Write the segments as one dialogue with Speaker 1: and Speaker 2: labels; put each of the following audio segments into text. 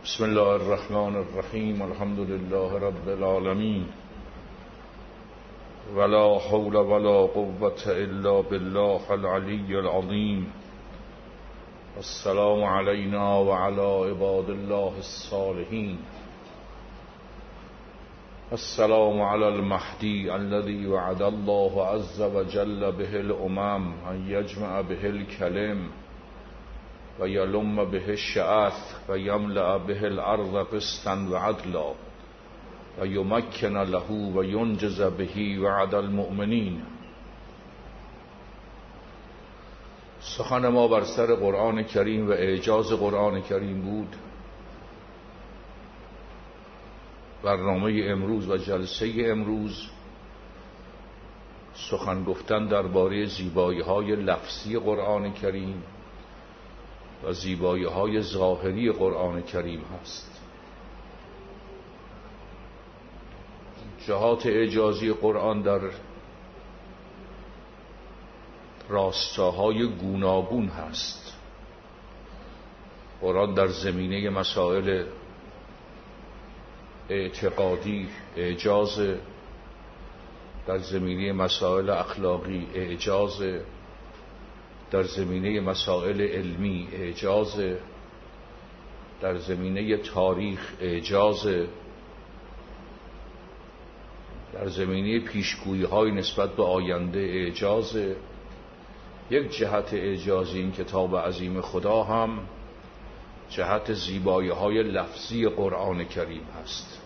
Speaker 1: بسم الله الرحمن الرحیم. الحمد لله رب العالمین ولا حول ولا قوة الا بالله العلی العظیم. السلام علینا وعلى عباد الله الصالحین. السلام علی المهدی الذي وعد الله عز وجل به الامم ان یجمع به الکلم و یلم به الشعث و یملأ به الارض قسطا و عدلا و یمکن له و ینجز به وعد المؤمنین. سخن ما بر سر قرآن کریم و اعجاز قرآن کریم بود. برنامه امروز و جلسه امروز سخن گفتن درباره زیبایی‌های لفظی قرآن کریم و زیبایی‌های ظاهری قرآن کریم هست. جهات اعجازی قرآن در راستاهای گوناگون هست. قرآن در زمینه مسائل اعتقادی اعجاز، در زمینه مسائل اخلاقی اعجاز، در زمینه مسائل علمی اعجاز، در زمینه تاریخ اعجاز، در زمینه پیشگویی‌های نسبت به آینده اعجاز. یک جهت اعجازی این کتاب عظیم خدا هم جهت زیبایی‌های لفظی قرآن کریم هست.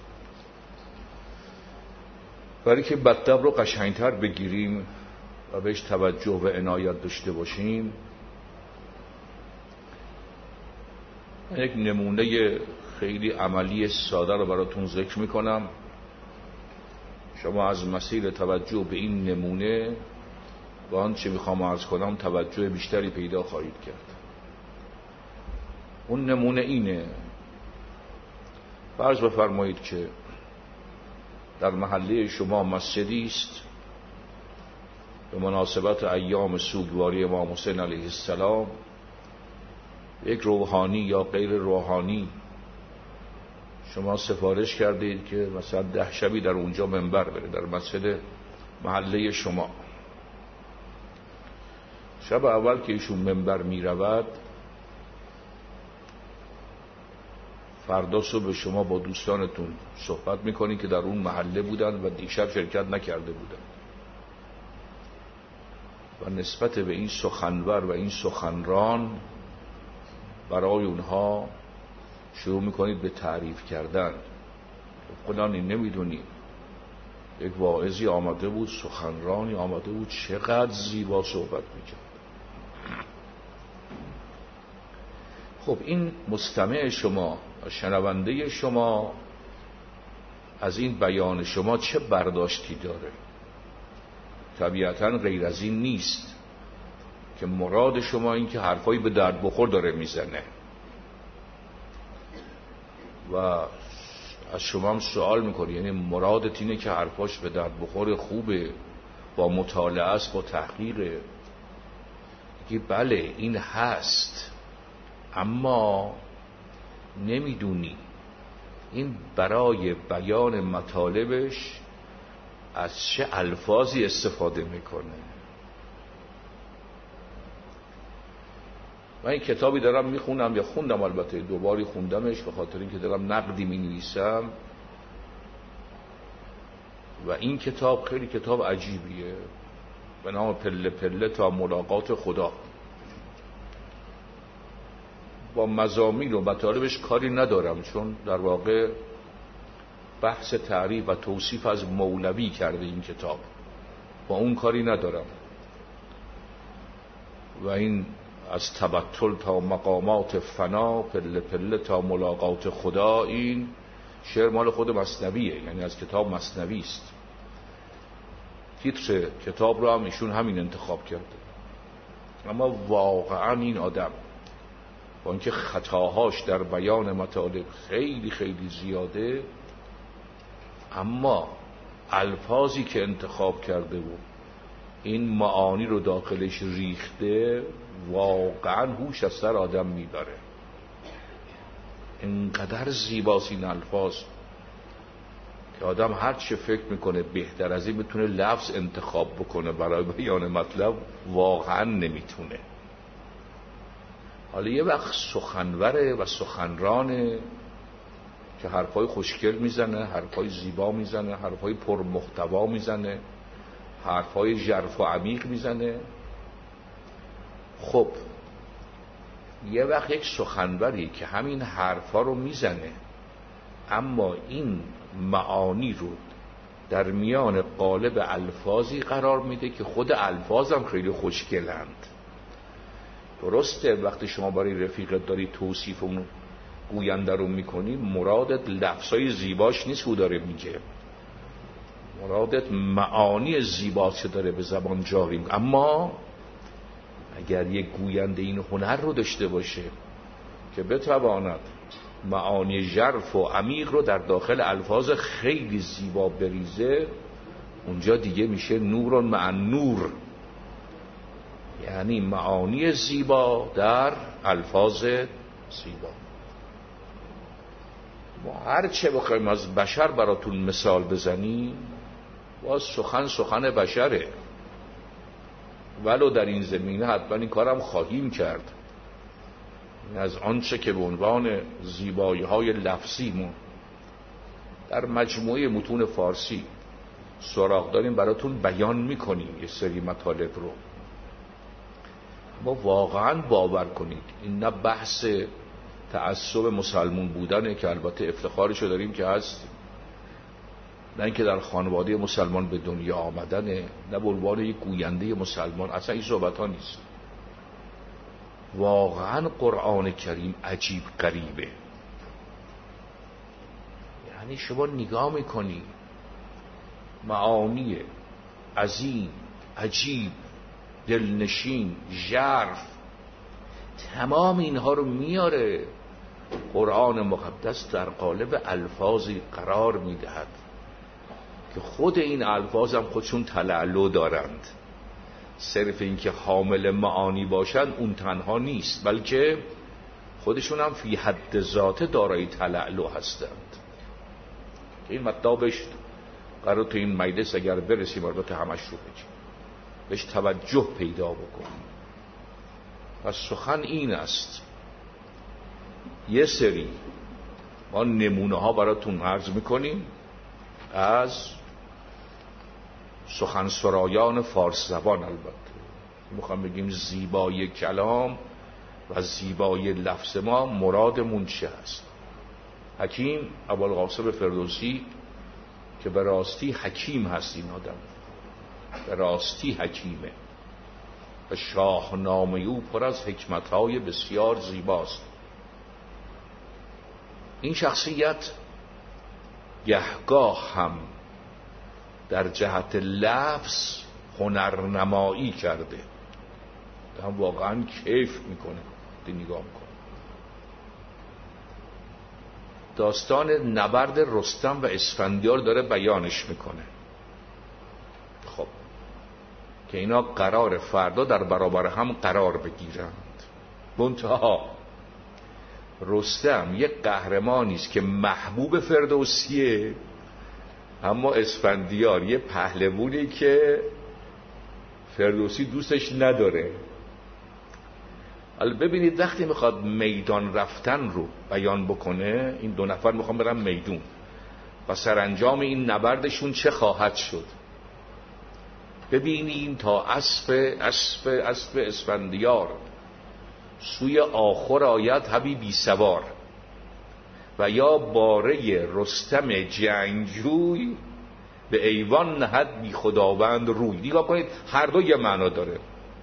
Speaker 1: برای که مطلب رو قشنگتر بگیریم و بهش توجه و عنایت داشته باشیم، یک نمونه خیلی عملی ساده رو براتون ذکر میکنم. شما از مسیر توجه به این نمونه و آنچه میخوام عرض کنم توجه بیشتری پیدا خواهید کرد. اون نمونه اینه: فرض بفرمایید که در محله شما مسجدی است به مناسبت ایام سوگواری امام حسین علیه السلام. یک روحانی یا غیر روحانی شما سفارش کردید که مثلا 10 شبی در اونجا منبر بره، در مسجد محله شما. شب اول که ایشون منبر می رود، فردا صبح به شما با دوستانتون صحبت میکنید که در اون محله بودن و دیشب شرکت نکرده بودن و نسبت به این سخنور و این سخنران برای اونها شروع میکنید به تعریف کردن. خودان این نمیدونید یک واعظی آمده بود، سخنرانی آمده بود، چقدر زیبا صحبت میکرد. خب این مستمع شما و شنونده شما از این بیان شما چه برداشتی داره؟ طبیعتاً غیر از این نیست که مراد شما این که حرفایی به درد بخور داره میزنه و از شما هم سوال میکنه، یعنی مرادت اینه که حرفاش به درد بخور، خوبه، با مطالعه است، با تحقیقه؟ میگه بله این هست، اما نمیدونی این برای بیان مطالبش از چه الفاظی استفاده میکنه. من این کتابی دارم میخونم، یا خوندم، البته دوباری خوندمش به خاطر اینکه دارم نقدی مینویسم، و این کتاب خیلی کتاب عجیبیه به نام پله پله تا ملاقات خدا. با مضامین و مطالبش کاری ندارم، چون در واقع بحث تعریف و توصیف از مولوی کرده این کتاب، با اون کاری ندارم. و این از تبتل تا مقامات فنا، پله پله تا ملاقات خدا، این شعر مال خود مثنویه، یعنی از کتاب مثنوی است. تیتر کتاب رو هم ایشون همین انتخاب کرده. اما واقعا این آدم با اینکه خطاهاش در بیان مطالب خیلی خیلی زیاده، اما الفاظی که انتخاب کرده بود این معانی رو داخلش ریخته، واقعا هوش از سر آدم میبره. اینقدر زیباست این الفاظ که آدم هر چه فکر میکنه بهتر از این میتونه لفظ انتخاب بکنه برای بیان مطلب واقعا نمیتونه. حالا یه وقت سخنوره و سخنرانه که حرفای خوشگل میزنه، حرفای زیبا میزنه، حرفای پرمحتوا میزنه، حرفای ژرف و عمیق میزنه. خب یه وقت یک سخنوری که همین حرفا رو میزنه اما این معانی رو در میان قالب الفاظی قرار میده که خود الفاظ هم خیلی خوشگلند. درسته وقتی شما برای رفیقت داری توصیف اون گوینده رو میکنی مرادت لفظای زیباش نیست او داره میگه، مرادت معانی زیباست که داره به زبان جاری میکنه. اما اگر یک گوینده این هنر رو داشته باشه که بتواند معانی ژرف و عمیق رو در داخل الفاظ خیلی زیبا بریزه، اونجا دیگه میشه نور مع نور، یعنی معانی زیبا در الفاظ زیبا. ما هر چه بخوایم از بشر براتون مثال بزنیم باز سخن بشره، ولو در این زمینه حتما این کارم خواهیم کرد. از آنچه که به عنوان زیبایی‌های لفظیمون در مجموعه متون فارسی سراغ داریم براتون بیان میکنیم یه سری مطالب رو. ما واقعا باور کنید این نه بحث تعصب مسلمون بودنه که البته افتخارشو داریم که هست، نه اینکه در خانواده مسلمان به دنیا آمدنه، نه به عنوان یک گوینده مسلمان، اصلا این صحبت ها نیست. واقعا قرآن کریم عجیب غریبه. یعنی شما نگاه میکنی معانی عظیم، عجیب، دلنشین، ژرف، تمام اینها رو میاره قرآن مقدس در قالب الفاظی قرار میدهد که خود این الفاظ هم خودشون تلالو دارند. صرف این که حامل معانی باشن اون تنها نیست، بلکه خودشون هم فی حد ذات دارای تلالو هستند. این مطلبش قرار تو این مجلس اگر برسیم البته همش رو بگیم، بهش توجه پیدا بکنیم. و سخن این است. یه سری ما نمونه ها براتون عرض میکنیم از سخنسرایان فارس زبان. البته میخوام بگیم زیبایی کلام و زیبایی لفظ ما مرادمون چه هست. حکیم ابوالقاسم فردوسی که به راستی حکیم هست، این آدم به راستی حکیمه و شاهنامه او پر از حکمت‌های بسیار زیباست. این شخصیت گهگاه هم در جهت لفظ هنرنمایی کرده، هم واقعا کیف میکنه دی نگاه میکنه. داستان نبرد رستم و اسفندیار داره بیانش میکنه. خب که اینا قرار فردا در برابر هم قرار بگیرند. منتها رستم یک قهرمانی است که محبوب فردوسیه، اما اسفندیار یه پهلوانی که فردوسی دوستش نداره. حالا ببینید وقتی میخواد میدان رفتن رو بیان بکنه، این دو نفر میخوان برن میدون و سرانجام این نبردشون چه خواهد شد. ببینیم تا اسب اسفندیار سوی آخر آید حبیبی سوار و یا باره رستم جنگجوی به ایوان نهد بی خداوند روی. نگاه کنید هر دو یه معنا داره.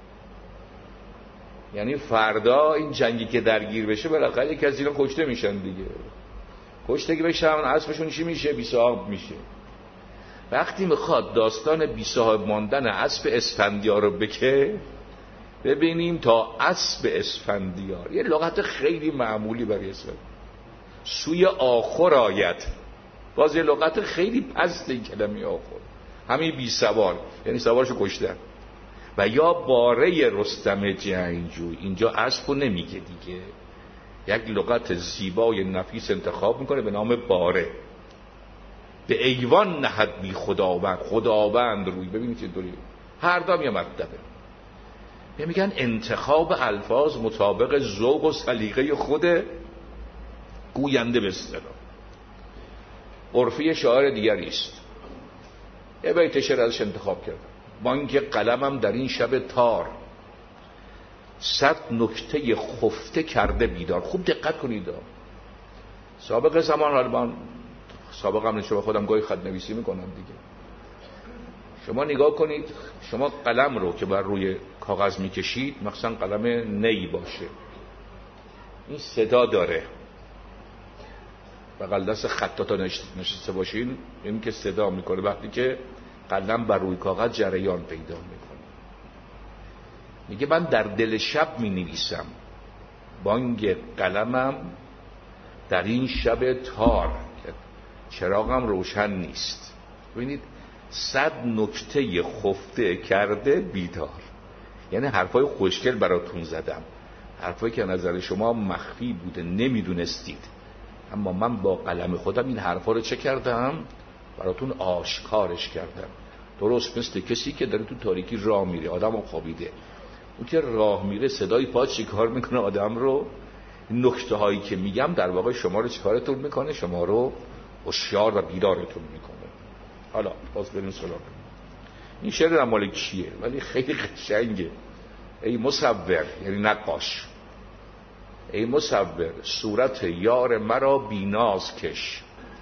Speaker 1: یعنی فردا این جنگی که درگیر بشه بالاخره یک از اینا کشته میشن دیگه. کشته بشن اسبشون چی میشه؟ بی صاحب میشه. وقتی میخواد داستان بی صاحب ماندن اسب اسفندیار رو بگه، ببینیم تا اسب اسفندیار، یه لغت خیلی معمولی برای اسفندیار. سوی آخر آید، باز یه لغت خیلی پست این کلمه آخر، همین بی سوار یعنی سوارشو کشتن. و یا باره رستم جنگجوی، اینجا اسب رو نمیگه دیگه، یک لغت زیبای نفیس انتخاب میکنه به نام باره. به ایوان نهد بی خداوند روی. ببینید چطوری هر دام یه مطلبه. میگن انتخاب الفاظ مطابق ذوق و سلیقه خود گوینده به اصطلاح. عرفی شاعر دیگری است، یه بیت شعر ازش انتخاب کردم: بانگ قلمم در این شب تار، 100 نکته خفته کرده بیدار. خوب دقت کنید. سابق زمان، حالا من سابقم نشون خودم گاهی خط نویسی میکنم دیگه، شما نگاه کنید، شما قلم رو که بر روی کاغذ میکشید، مثلا قلم نی باشه، این صدا داره، بغل دست خطاتا نشسته باشین، این که صدا میکنه وقتی که قلم بر روی کاغذ جریان پیدا میکنه. میگه من در دل شب مینویسم، بانگ قلمم در این شب تار، چراغم روشن نیست. ببینید 100 نکته خفته کرده بیدار، یعنی حرفای خوشگل براتون زدم، حرفایی که نظر شما مخفی بوده نمیدونستید، اما من با قلم خودم این حرفا رو چه کردم؟ براتون آشکارش کردم. درست مثل کسی که داره تو تاریکی راه میره، آدم خوابیده، اون که راه میره صدای پا چیکار میکنه آدم رو؟ نکته هایی که میگم در واقع شما رو چیکارتون میکنه؟ شما رو هوشیار و بیدارتون میکنه. حالا باز بریم سراغ این شعر مال کیه، ولی خیلی قشنگه. ای مصور، یعنی نقاش، ای مصور صورت یار مرا بی ناز کش،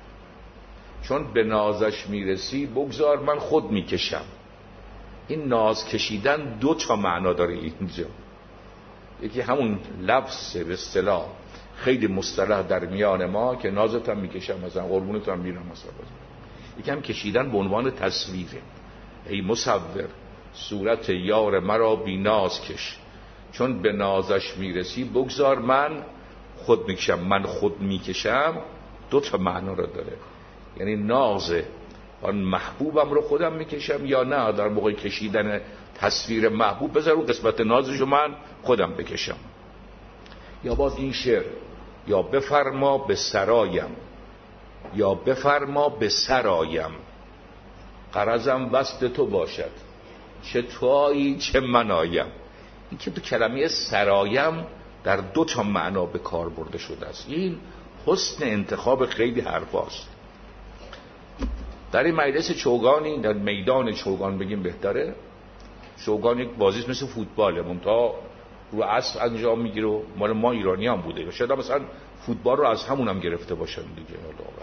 Speaker 1: چون به نازش میرسی بگذار من خود میکشم. این ناز کشیدن 2 تا معنا داره اینجا. یکی همون لفظ به اصطلاح خیلی مصطلح در میان ما که نازت هم میکشم، مثلا قربونت هم میرم، مثلا یکی هم کشیدن به عنوان تصویره. ای مصور صورت یار مرا بی ناز کش، چون به نازش میرسی بگذار من خود میکشم. من خود میکشم 2 تا معنا رو داره، یعنی ناز آن محبوبم رو خودم میکشم، یا نه در موقع کشیدن تصویر محبوب بذار اون قسمت نازش رو من خودم بکشم. یا باز این شعر: یا بفرما به سرایم، یا بفرما به سرایم، غرضم وصل تو باشد، چه تویی چه منایم. این که تو کلمه سرایم در 2 تا معنا به کار برده شده است. این حسن انتخاب خیلی حرفاست. در این مجلس چوگانی، در میدان چوگان بگیم بهتره، چوگان یک بازیست مثل فوتباله، منتها رو اصل انجام میگیره و مال ما ایرانی هم بوده، شاید مثلا فوتبال رو از همون هم گرفته باشن دیگه.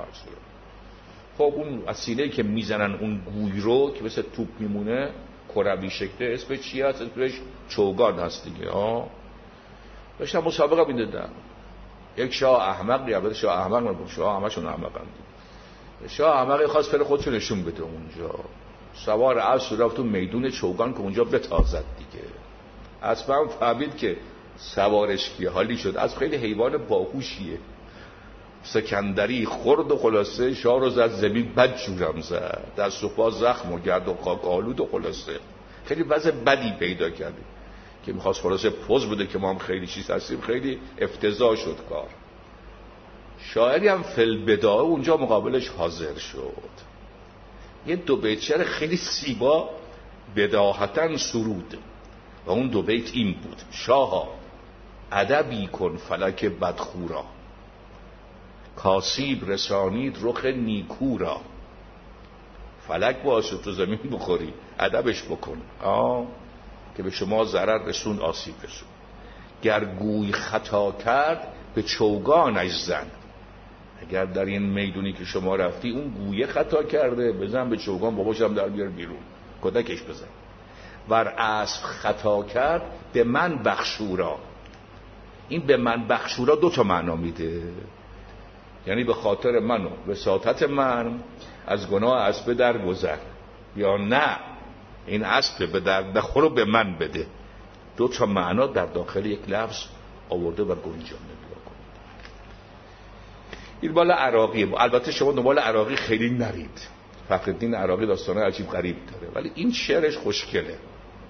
Speaker 1: خب اون وسیله‌ای که میزنن اون گوی رو که مثل توپ میمونه کروی شکله، اسم چی هست؟ اسمش چوگان هست دیگه. داشتم مسابقه میدادن، یک شاه احمق، البته شاه احمق نبود، شاه همشون احمقن. شاه احمقی خواست پل خودشو نشون بده اونجا، سوار اسب رفت تو میدون چوگان که اونجا بتازد دیگه. اسب هم فهمید که سوارش کیه، حالی شد. اسب خیلی حیوان باهوشیه، سکندری خورد و خلاصه شاه رو زد زمین، بد جورم زد، دست و پا زخم و گرد و خاک آلود و خلاصه خیلی وضع بدی پیدا کردیم که میخواست خلاصه پوز بده که ما هم خیلی چیز هستیم. خیلی افتضاح شد کار. شاعری هم فلبداء اونجا مقابلش حاضر شد، یه 2 بیت شعر خیلی زیبا بداهتاً سرود و اون 2 بیت این بود: شاها ادبی کن فلک بدخورا، کاسیب رسانید رخ نیکو را. فلک باشه تو زمین بخوری، ادبش بکن که به شما ضرر رسون، آسیب رسون. گر گوی خطا کرد به چوگانش زن. اگر در این میدونی که شما رفتی اون گویه خطا کرده، بزن به چوگان، باباشم در بیار بیرون، کدکش بزن. ور اسب خطا کرد به من بخشورا. این به من بخشورا 2 تا معنا میده، یعنی به خاطر من و وساطت من از گناه اسب درگذر، یا نه این اسب به درد نخور رو به من بده. 2 تا معنا در داخل یک لفظ آورده و گنجانده. این مال عراقیه. البته شما دنبال عراقی خیلی نرید، فخرالدین عراقی داستانه عجیب غریب داره، ولی این شعرش خوشگله.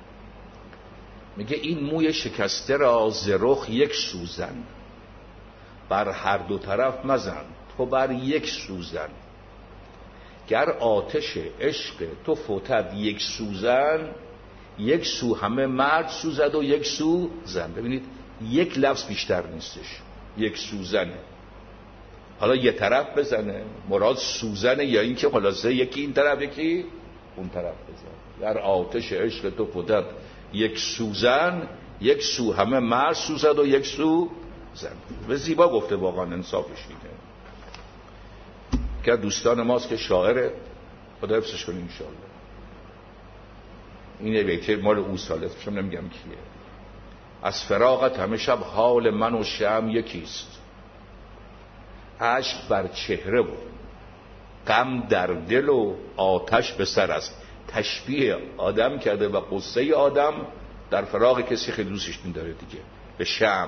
Speaker 1: میگه این موی شکسته را ز رخ یک سوزن، بر هر دو طرف مزن، تو بر یک سوزن. گر آتش عشق تو فتد یک سوزن، یک سو همه مرد سوزد و یک سو زن. ببینید یک لفظ بیشتر نیستش، یک سوزنه. حالا یه طرف بزنه، مراد سوزنه، یا این که خلاصه یکی این طرف یکی اون طرف بزنه. در آتش عشق تو فتد یک سوزن، یک سو همه مرد سوزد و یک سو زن. به زیبا گفته، واقعا انصافش اینه. که دوستان ماست که شاعره، خدا حفظش کنه انشاءالله. این بیت مال او ساله، شما نمیگم کیه. از فراقت همه شب حال من و شم یکیست، اشک بر چهره و غم در دل و آتش به سر است. تشبیه آدم کرده و قصه آدم در فراق کسی خیلی دوستش می‌داره دیگه، به شم.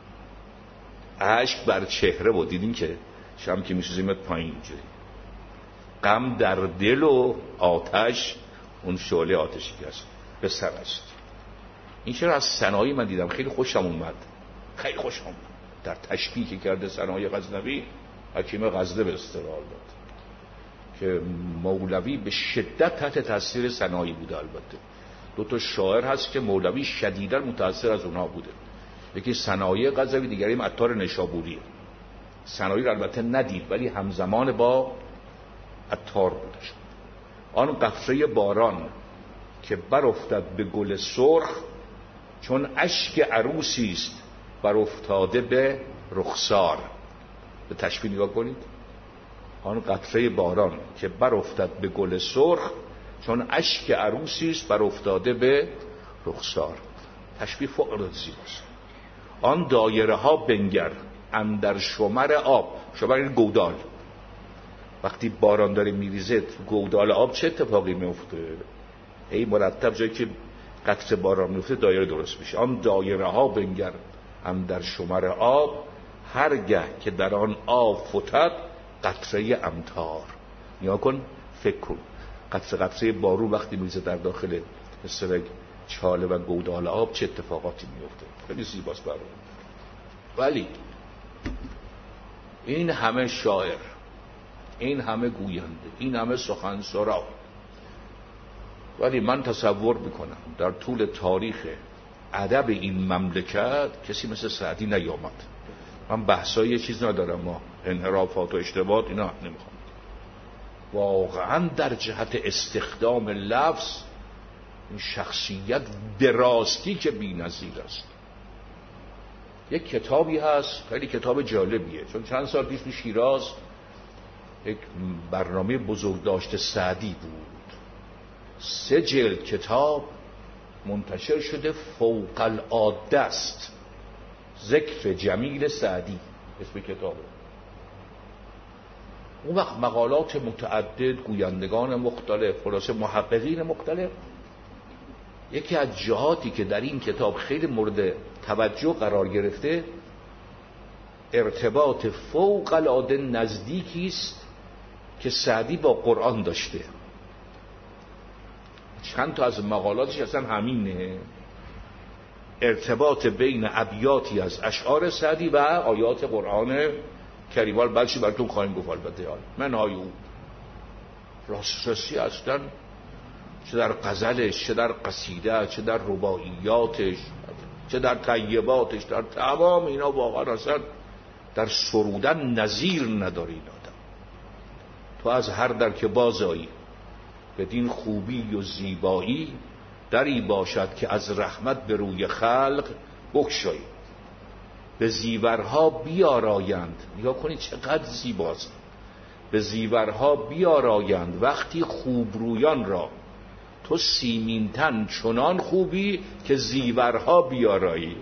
Speaker 1: اشک بر چهره و دیدین که شم که می‌سوزیمت پایین اینجوری، غم در دل و آتش، اون شعله آتشی که هست، به سر است. این چرا از ثنایی من دیدم خیلی خوشم اومد، خیلی خوشم اومد در تشبیه که کرده ثنایی غزنوی، حکیم غزنه به استقلال داد که مولوی به شدت تحت تاثیر ثنایی بوده. البته دو تا شاعر هست که مولوی شدیدا متاثر از اونها بوده، یکی ثنایی غزنوی، دیگری عطار نشابوریه. ثنایی رو البته ندید ولی همزمان با عطار بودش. آن قطره باران که بر افتد به گل سرخ، چون اشک عروسی است بر افتاده به رخسار. به تشبیه نگاه کنید. آن قطره باران که بر افتد به گل سرخ، چون اشک عروسی است بر افتاده به رخسار. تشبیه فوق‌العاده زیباست. آن دایره ها بنگر اندر شمر آب. شمر این گودال، وقتی باران داره میریزه گودال آب چه اتفاقی میفته؟ ای مرتب جایی که قطره باران میفته دایره درست میشه. آن دایره ها بنگر اندر شمر آب، هرگه که در آن آب فتد قطره امطار. نیا کن، فکر کن، قطره بارون وقتی میریزه در داخل مثل چاله و گودال آب چه اتفاقاتی میفته. خیلی زیباست برای. ولی این همه شاعر، این همه گوینده، این همه سخنسرا، ولی من تصور میکنم در طول تاریخ ادب این مملکت کسی مثل سعدی نیامد. من بحثای یه چیز ندارم، ما انحرافات و اشتباهات اینا نمیخوام. واقعا در جهت استخدام لفظ این شخصیت به راستی که بی‌نظیر است. یک کتابی هست خیلی کتاب جالبیه، چون چند سال پیش شیراز یک برنامه بزرگداشت سعدی بود، 3 جلد کتاب منتشر شده، فوق العاده است. ذکر جمیل سعدی اسم کتابه. اون وقت مقالات متعدد، گویندگان مختلف، خلاصه محققین مختلف. یکی از جهاتی که در این کتاب خیلی مورد توجه قرار گرفته، ارتباط فوق العاده نزدیکی است که سعدی با قرآن داشته. چند تا از مقالاتش اصلا همینه، ارتباط بین ابیاتی از اشعار سعدی و آیات قرآن کریم. بعدش براتون خواهیم گفت البته منهای او راستی اصلا، چه در غزلش، چه در قصیده، چه در رباعیاتش، چه در طیباتش، در تمام اینا واقعا اصلا در سرودن نظیر نداری. آدم تو از هر در که بازایی بدین خوبی و زیبایی، دری باشد که از رحمت به روی خلق بگشایی. به زیورها بیارایند، نگاه کنید چقدر زیباست. به زیورها بیارایند وقتی خوب رویان را، تو سیمین تن چنان خوبی که زیورها بیارایی.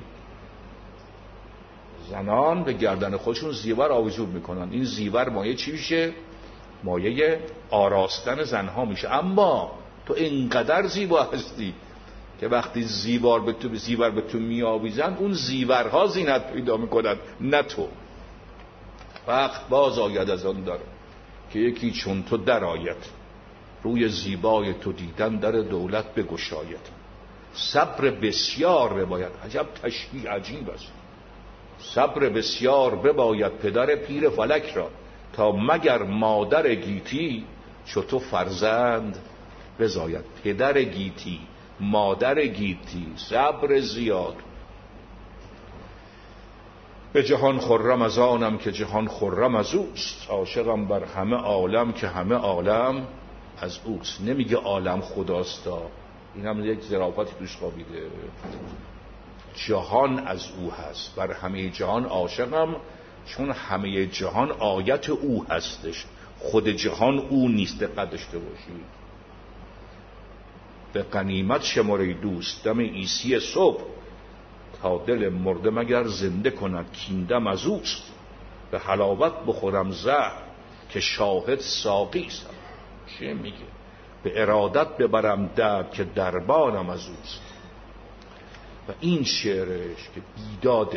Speaker 1: زنان به گردن خودشون زیور آویزون میکنن. این زیور مایه چی میشه؟ مایه آراستن زنها میشه. اما تو اینقدر زیبا هستی که وقتی زیور به تو میآویزند، اون زیورها زینت پیدا میکنند، نه تو. وقت باز آید از آن در که یکی چون تو در آید، روی زیبای تو دیدن در دولت بگشاید. صبر بسیار روایت. عجب تشبیه عجیب است. صبر بسیار بباید پدر پیر فلک را، تا مگر مادر گیتی چو تو فرزند بزاید. پدر گیتی، مادر گیتی، صبر زیاد. به جهان خرم از آنم که جهان خرم از اوست، عاشقم بر همه عالم که همه عالم از اوست. نمیگه عالم خداستا، این هم یک ظرافتی توش خوابیده. جهان از او هست، بر همه جهان عاشقم، چون همه جهان آیت او هستش، خود جهان او نیست. دقت داشته باشید. به غنیمت شماره دوست دم عیسی صبح، تا دل مرده مگر زنده کند کیندم از اوست. به حلاوت بخورم زهر که شاهد ساقی است. چه میگه؟ به ارادت ببرم درد که دربانم از اوست. و این شعرش که بیداده،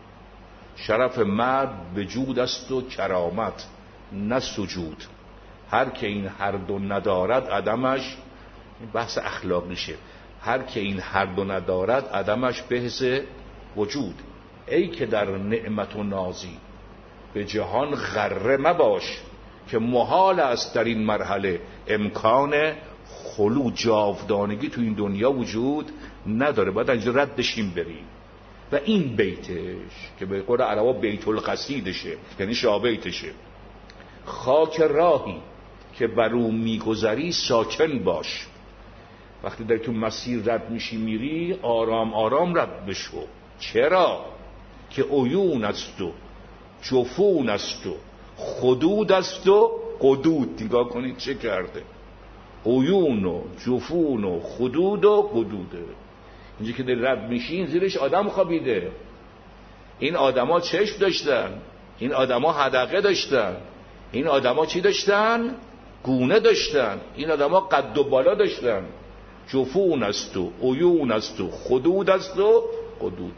Speaker 1: شرف مرد به جود است و کرامت نه سجود. هر که این هر دو ندارد عدمش، این بحث اخلاقیشه، هر که این هر دو ندارد عدمش بحث وجود. ای که در نعمت و نازی به جهان غره مباش، که محال است در این مرحله امکان خلود، جاودانگی تو این دنیا وجود نداره. باید اینجا ردشیم بریم. و این بیتش که به قول عربا بیت القصیدشه، یعنی شابیتشه: خاک راهی که بر او میگذری ساکن باش. وقتی در تو مسیر رد میشی میری، آرام آرام رد بشو. چرا؟ که عیون است و جفون است و خدود است و قدود. نگاه کنید چه کرده، عیون و جفون و خدود و قدوده. اینجا که در رد میشین زیرش آدم خوابیده. این آدما چشم داشتن، این آدما حدقه داشتن، این آدما چی داشتن؟ گونه داشتن. این آدما قد و بالا داشتن. جفون است و عیون است و خدود است و قدود.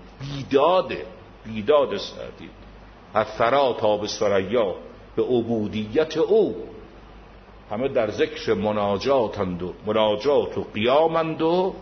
Speaker 1: بیداد سعدی از ثری تا به ثریا به عبودیت او، همه در ذکر مناجاتند و مناجات و قیامند و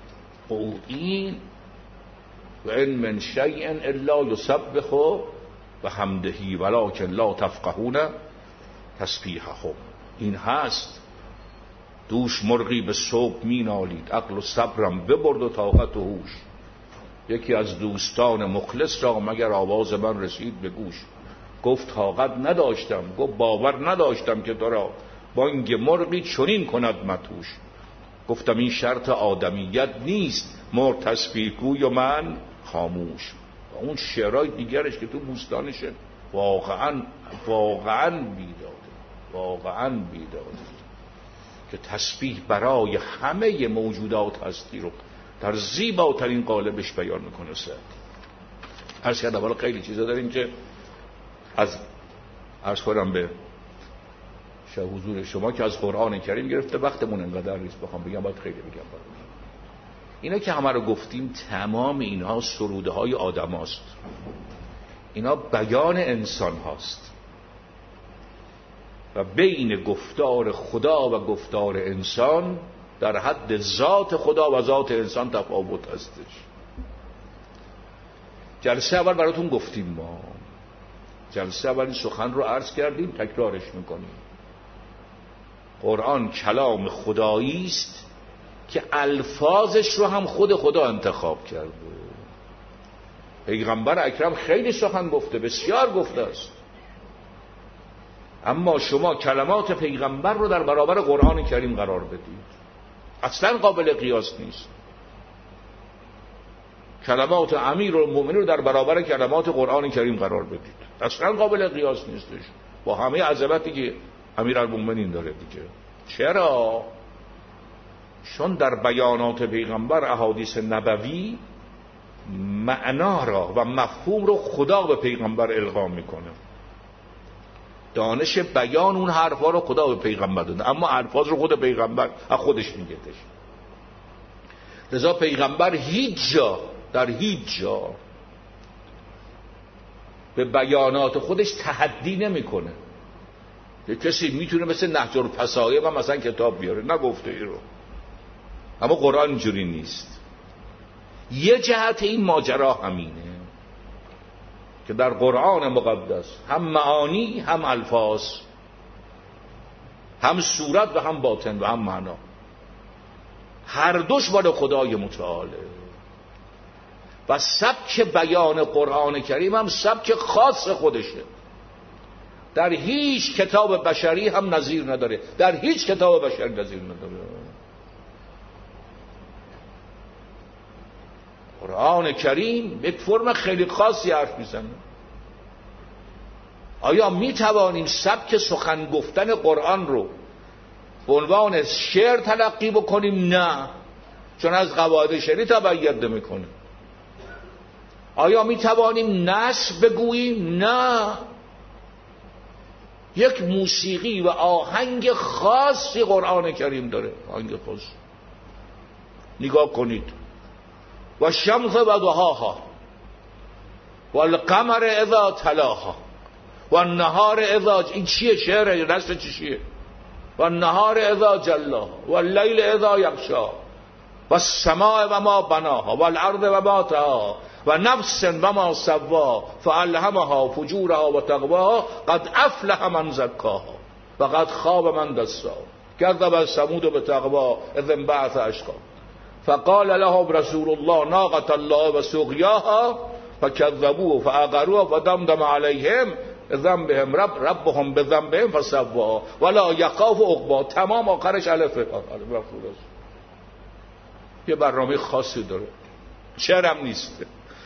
Speaker 1: این و ان من شیء الا یسبح و حمده ولکن لا تفقهون تسبیحهم. این هست. دوش مرغی به صبح می نالید، عقل و صبرم ببرد و طاقت و هوش. یکی از دوستان مخلص را مگر آواز من رسید به گوش. گفت طاقت نداشتم، گفت باور نداشتم که تو را بانگ مرغی چنین کند مدهوش. گفتم این شرط آدمیت نیست، مرغ تسبیح گوی و من خاموش. و اون شعرهای دیگرش که تو بوستانشه واقعا بیداده که تسبیح برای همه موجودات هستی رو در زیباترین قالبش بیان میکنه. عرض کردم حالا خیلی چیزا داریم که از عرض کنم به حضور شما که از قرآن کریم گرفته، وقتمون انقدر نیست بخوام بگم، باید خیلی بگم. اینا که همه رو گفتیم، تمام اینها سروده های آدم هاست. اینا بیان انسان هاست و بین گفتار خدا و گفتار انسان در حد ذات خدا و ذات انسان تفاوت هستش. جلسه اول براتون گفتیم، ما جلسه اول این سخن رو عرض کردیم، تکرارش میکنیم. قرآن کلام خدایی است که الفاظش رو هم خود خدا انتخاب کرده. پیغمبر اکرم خیلی سخن گفته، بسیار گفته است، اما شما کلمات پیغمبر رو در برابر قرآن کریم قرار بدید، اصلا قابل قیاس نیست. کلمات امیرالمومنین رو در برابر کلمات قرآن کریم قرار بدید، اصلا قابل قیاس نیستش، با همه عظمتی که امیرالمومنین داره دیگه. چرا؟ چون در بیانات پیغمبر احادیث نبوی معنا را و مفهوم رو خدا به پیغمبر القا میکنه. دانش بیان اون حرفا رو خدا به پیغمبر داده، اما الفاظ رو خود پیغمبر از خودش میگهش. لذا پیغمبر در هیچ جا به بیانات خودش تحدی نمیکنه. یه کسی میتونه مثل نهج الفصاحی و مثلا کتاب بیاره، نگفته این رو، اما قرآن اینجوری نیست. یه جهت این ماجرا همینه که در قرآن مقدس هم معانی هم الفاظ، هم صورت و هم باطن و هم معنا، هر دوش مال خدای متعاله. و سبک بیان قرآن کریم هم سبک خاص خودشه، در هیچ کتاب بشری هم نظیر نداره، در هیچ کتاب بشری نظیر نداره. قرآن کریم به فرم خیلی خاصی حرف میزنه. آیا میتوانیم سبک سخن گفتن قرآن رو به عنوان شعر تلقی بکنیم؟ نه، چون از قواعد شعری تبعیت نمیکنه. آیا میتوانیم نثر بگوییم؟ نه، یک موسیقی و آهنگ خاصی قرآن کریم داره، آهنگ خاص. نگاه کنید، و شمس و ضحاها و القمر اذا تلاها و النهار اذا، این چیه؟ شعر نثر چیه؟ و النهار اذا جلاها و اللیل اذا یغشاها و السماء و ما بناها و الارض و ما طحاها و نفس و ما سواها فالهمها فجورها و تقواها قد افلح من زکاها و قد خاب من دساها کذب ثمود بتقوا اذ انبعث اشقاها فقال لهم رسول الله ناقة الله و سقیاها فكذبوه فعقروها فدمدم عليهم ذنبهم ربهم بذنبهم فسواها ولا يخاف عقباها. تمام آخرش الفه. یه برنامه خاصی داره، شعرم نیست.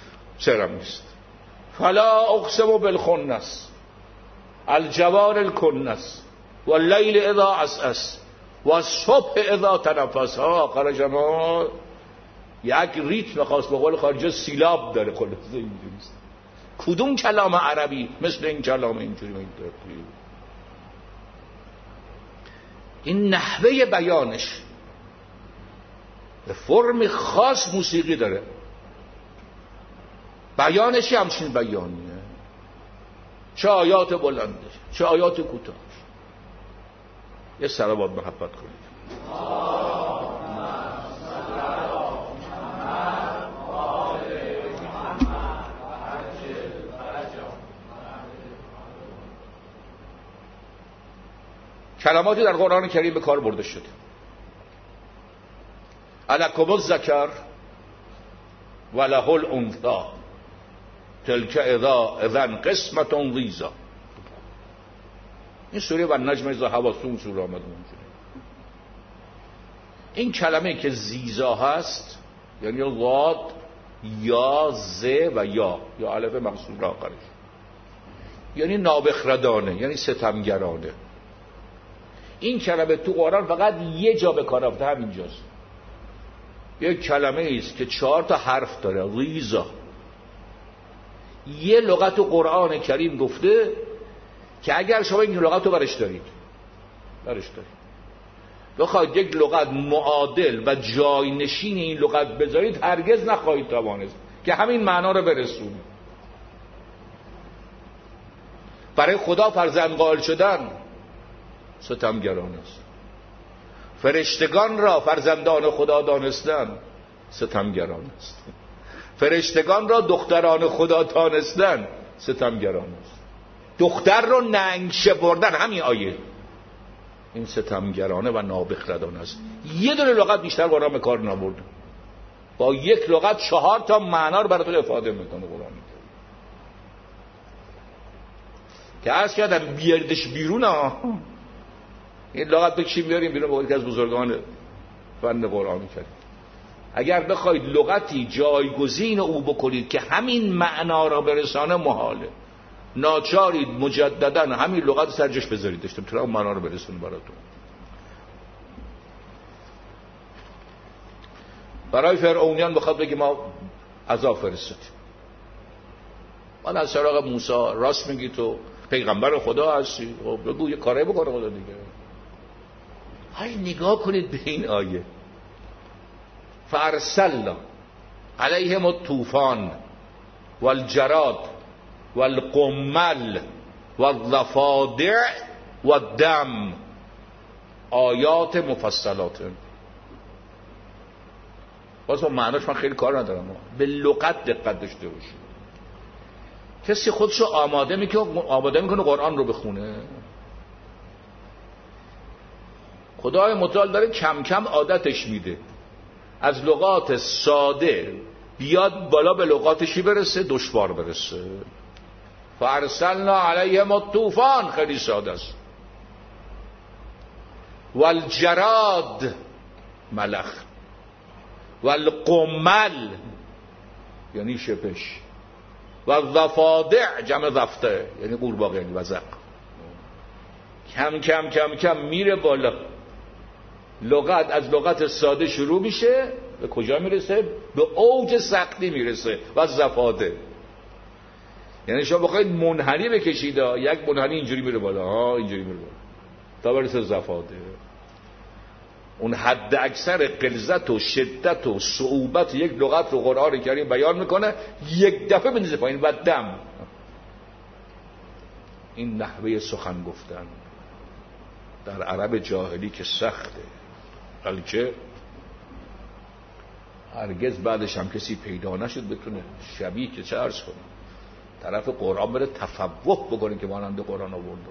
Speaker 1: فلا اقسم بالخنس الجوار الکنس و اللیل اذا عسعس و الصبح اذا تنفس. آخرش ما یک ریتم خاص، به قول خارجی سیلاب داره. خلاصه اینجوریست. کدوم کلام عربی مثل این کلام اینجوری میگه؟ این نحوه بیانش به فرم خاص موسیقی داره. بیانش همچین بیانیه، چه آیات بلنده چه آیات کوتاه. یه صلوات محبت کنید. کلماتی در قرآن کریم به کار برده شده. الکم الذکر و له الانثی تلک اذن قسمت ضیزی. این سوره و النجم اذا هوی سوره آمده اونجوری. این کلمه که زیزا هست یعنی ضاد یا ز و یا الف مقصور آخرش، یعنی نابخردانه، یعنی ستمگرانه. این کلمه تو قرآن فقط یه جا به کار رفته، همینجاست. یک کلمه است که 4 تا حرف داره، ریزا. یه لغت تو قرآن کریم گفته که اگر شما این لغت رو برش دارید بخواید یک لغت معادل و جاینشین این لغت بذارید، هرگز نخواهید توانست که همین معنا رو برسونید. برای خدا فرزند قائل شدن ستمگران است. فرشتگان را فرزندان خدا دانستن ستمگران است. فرشتگان را دختران خدا دانستن ستمگران است. دختر رو ننگشه بردن، همین آیه، این ستمگرانه و نابخردانه است. یه دونه لغت بیشتر قرآن به کار نبرده، با یک لغت 4 تا معنا رو براتون افاده میکنه قرآن که عرض کردم بیاردش بیرون. این لغت بکشیم بیاریم بیرون، بقول که از بزرگان فن قرآن کریم. اگر بخواید لغتی جایگزین او بکنید که همین معنا را برسانه، محاله. ناچارید مجددا همین لغت سرجش بذارید داشتم تا اون معنا رو برسونه براتون. برای فرعونیان بخواد بگه ما عذاب فرستادیم، من از سراغ موسی راست میگی تو پیغمبر خدا هستی، بگو یه کاری بکنه خدا دیگه. های نگاه کنید به این آیه، فارسلنا علیهم الطوفان والجراد والقمل والضفادع والدم آیات مفصلات. باز با معناش من خیلی کار ندارم، به لغت دقت داشته باشید کسی خودشو آماده میکنه قرآن رو بخونه؟ خدای متعال داره کم کم عادتش میده، از لغات ساده بیاد بالا به لغاتشی برسه، دشوار برسه. فارسلنا علیهم الطوفان خیلی ساده است. والجراد ملخ، والقمل یعنی شپش، والضفادع جمع ضفدع یعنی قورباغه یعنی وزغ. کم کم کم کم میره بالا. لغت از لغت ساده شروع میشه، به کجا میرسه؟ به اوج سختی میرسه. و ضفادع یعنی شما بخواید منحنی بکشید، یک منحنی اینجوری میره بالا، اینجوری میره بالا تا برسه ضفادع. اون حد اکثر غلظت و شدت و صعوبت یک لغت رو قرآن کریم بیان میکنه، یک دفعه بنزه پایین و دم. این نحوه سخن گفتن در عرب جاهلی که سخته، بلکه هرگز بعدش هم کسی پیدا نشد بتونه شبیه که چه عرض کنه طرف قرآن بره تفوق بکنه که مانند قرآن آورده.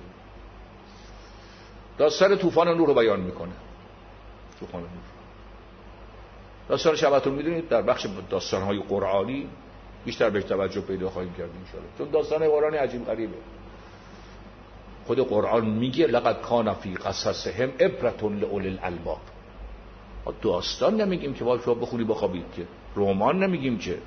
Speaker 1: داستان طوفان نوح رو بیان میکنه. طوفان نوح داستانش همتون میدونید، در بخش داستانهای قرآنی بیشتر بهش توجه پیدا خواهیم کرد انشاءالله، چون داستان قرآنی عجیب غریبه. خود قرآن میگه لقد کان فی قصصهم عبرة لأولی الالباب. ما داستان نمیگیم که باید شما بخونی بخوابید، که رمان نمیگیم، که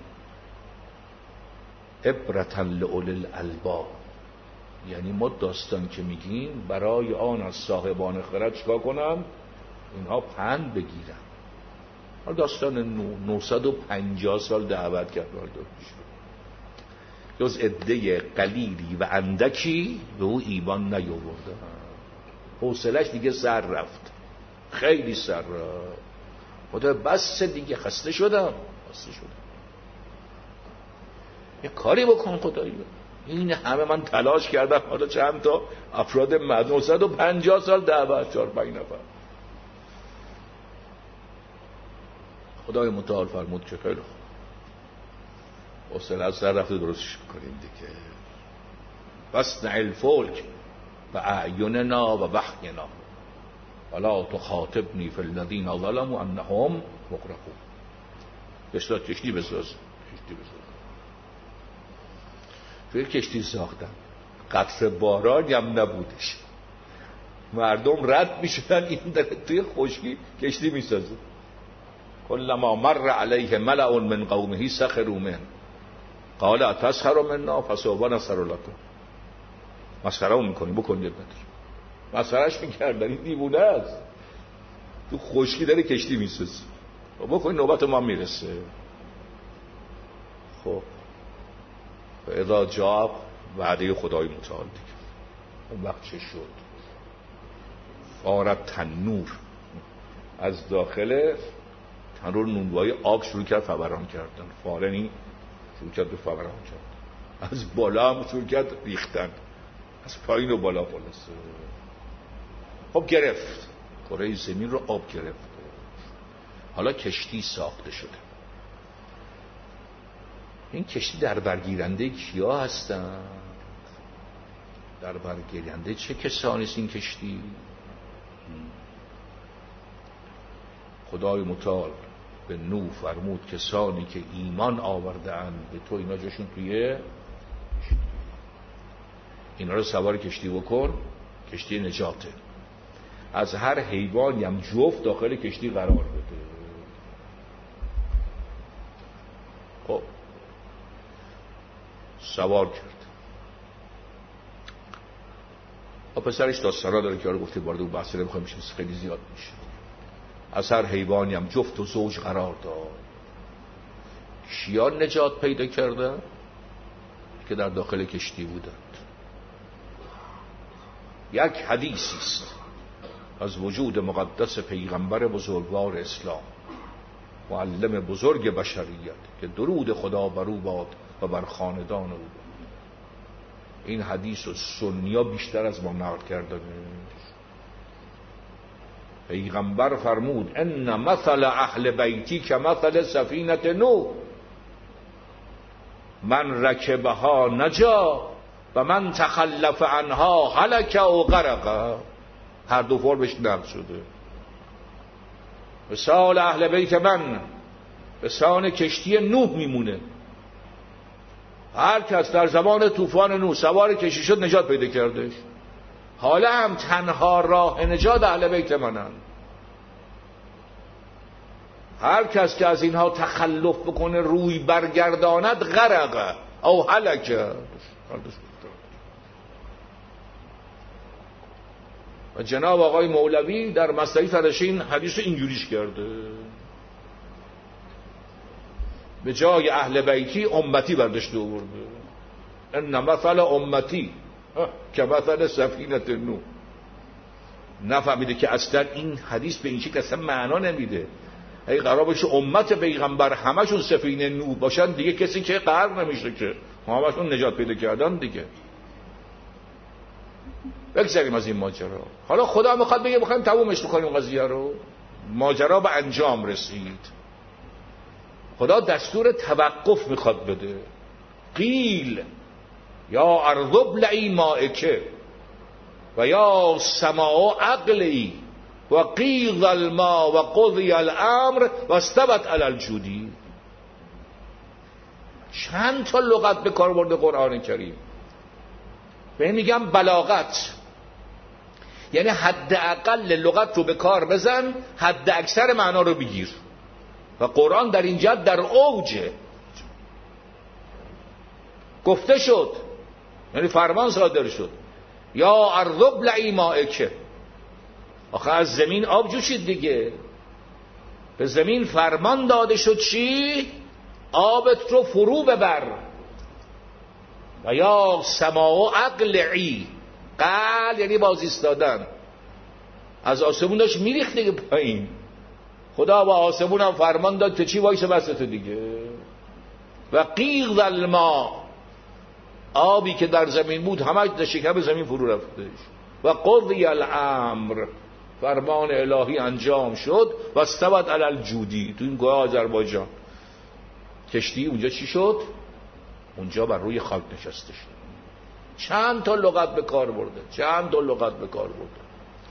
Speaker 1: عبرة لأولی الالباب یعنی ما داستان که میگیم برای آن از صاحبان خرد چیکار کنم؟ اینها پند بگیرن. داستان 950 سال دعوت کرد جز عده قلیلی و اندکی به او ایمان نیاورده. حوصله‌اش دیگه سر رفت، خیلی سر رفت. خدا بس دیگه، خسته شدم. یه کاری بکن خدایی. این همه من تلاش کردم، حالا چند تا افراد 950 سال دعوت، 4-5 نفر. خدای متعال فرمود که خیلی خوب، حوصله از سر رفته، درستش میکنیم دیگه. واصنع الفلک باعیننا و وحینا ولا تخاطبنی فی الذین ظلموا انهم مغرقون. کشتی بساز. توی کشتی ساختن، قطره بارانی هم نبودش، مردم رد میشدن، این توی خشکی کشتی میسازه. کلما مر علیه ملأ من قومه سخروا منه قال اتسخروا منا فسوف نسخر لكم. مسخره میکنی، بکنید مسخرهش میکردن. این دیوونه است، تو خشکی داره کشتی میسازه، بکنید نوبت ما میرسه. خب اذا جاء وعده خدای متعال دیگه، اون وقت چه شد؟ فارت تنور، از داخل تنور نونوای آگ شروع کرد فوران کردن. فارنی شروع کرد به فوران کردن، از بالا هم شروع کرد ریختن، از پایین و بالا خلاصه. خب گرفت، کره زمین رو آب گرفت. حالا کشتی ساخته شده. این کشتی در برگیرنده کیا هستن؟ در برگیرنده چه کسانی است این کشتی؟ خدای متعال به نوح فرمود کسانی که ایمان آورده اند به تو، اینا جاشون توی کشتی، اینا رو سوار کشتی بکن، کشتی نجاته. از هر حیوانی هم جفت داخل کشتی قرار بده. خب سوار کرد. پسرش داستانا داره که آره گفته وارد اون بحث نمیخوایم بشیم، خیلی زیاد میشه. از هر حیوانی هم جفت و زوج قرار داد. کیا نجات پیدا کردن؟ که در داخل کشتی بودند. یک حدیثی است از وجود مقدس پیغمبر بزرگوار اسلام، معلم بزرگ بشریت، که درود خدا بر او باد و بر خاندان او. این حدیث و سنیا بیشتر از ما نقل کردن. پیغمبر فرمود ان مثل اهل بیتی که مثل سفینه نوح. من رکبها نجا و من تخلف عنها هلک و غرق. هر دو فرمش نقل شده. مثال اهل بیت من مثال کشتی نوح میمونه. هر کس در زمان طوفان نوح سوار کشتی شد نجات پیدا کردش. حالا هم تنها راه نجات اهل بیت منن. هر کس که از اینها تخلف بکنه روی برگرداند غرق او هلک. و جناب آقای مولوی در مصنوی فرشی این حدیث رو اینجوریش کرده، به جای اهل بیتی امتی برداشته آورده. ان مثل امتی که مثل سفینه نوح. نفهمیده که اصلا این حدیث به این شکل اصلا معنا نمیده. اگه قرار باشه امت پیغمبر همشون سفینه نوح باشن دیگه کسی که غرق نمیشه، که همشون نجات پیدا کردن دیگه. بگذاریم از این ماجرا. حالا خدا میخواد بگه بخوایم تمومش بکنیم قضیه رو. ماجرا به انجام رسید. خدا دستور توقف میخواد بده. قیل یا ارض ابلعی مائک و یا سماء اقلعی و قیض الماء و قضی الامر و استوت علی الجودی. چند تا لغت به کار برده قرآن کریم. به میگم بلاغت، یعنی حداقل لغت رو به کار بزن، حد اکثر معنا رو بگیر. و قرآن در اینجا در اوجه. گفته شد یعنی فرمان صادر شد یا ارض ابلعی مائک. آخه از زمین آب جوشید دیگه. به زمین فرمان داده شد چی؟ آبت رو فرو ببر. و یا سماء اقلعی. قل یعنی باز ایستادن. از آسمون داشت میریخت دیگه پایین. خدا با آسمون هم فرمان داد که چی وایسه بسته دیگه. و قیض الماء، آبی که در زمین بود همه در شکم زمین فرو رفتش. و قضی الامر، فرمان الهی انجام شد. و استوت علی الجودی، تو این گوه آذربایجان کشتی اونجا چی شد؟ اونجا بر روی خاک نشسته شد. چند تا لغت به کار برده، چند تا لغت به کار برده.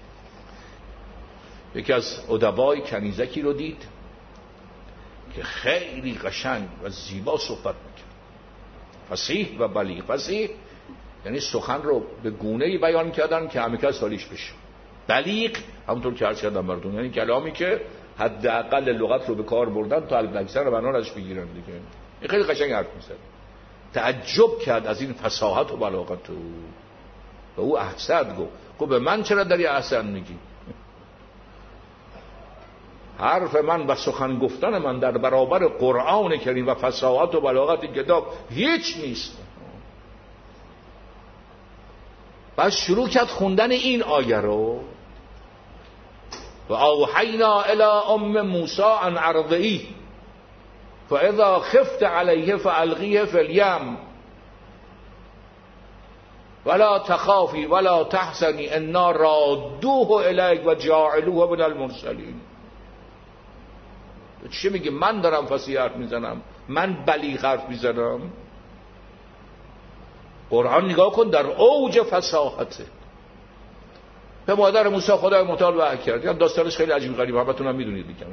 Speaker 1: یکی از ادبای کنیزکی رو دید که خیلی قشنگ و زیبا صحبت میکرد. فصیح و بلیغ. فصیح یعنی سخن رو به گونه‌ای بیان کردن که همه کس حالیش بشه. بلیغ همونطور که عرض کردم براتون یعنی کلامی که حداقل لغت رو به کار بردن تا اکثر معنا رو ازش بگیرن دیگه. این خیلی قشنگ حرف میزد. تعجب کرد از این فصاحت و بلاغت او. و او احسن گفت به من چرا داری احسن میگی؟ حرف من و سخن گفتن من در برابر قرآن کریم و فصاحت و بلاغت این کتاب هیچ نیست. بعد شروع کرد خوندن این آیه رو. و اوحینا الی ام موسی ان ارضعیه فاذا خفت علیه فالقیه فی الیم ولا تخافی ولا تحزنی انا رادوه الیک و جاعلوه من المرسلین. چی میگه؟ من دارم فصیح حرف میزنم، من بلیغ حرف میزنم. قرآن نگاه کن در اوج فصاحته. به مادر موسی خدای متعال وحی کرد. یعنی داستانش خیلی عجیب غریبه، همتون هم میدونید دیگه.